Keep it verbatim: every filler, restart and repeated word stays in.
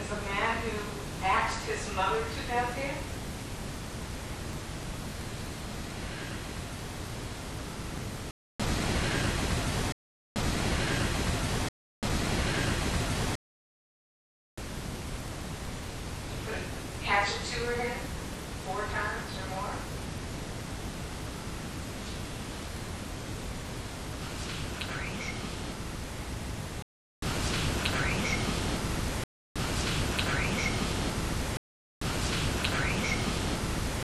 is a man who asked his mother to death here? Put a hatchet to her head?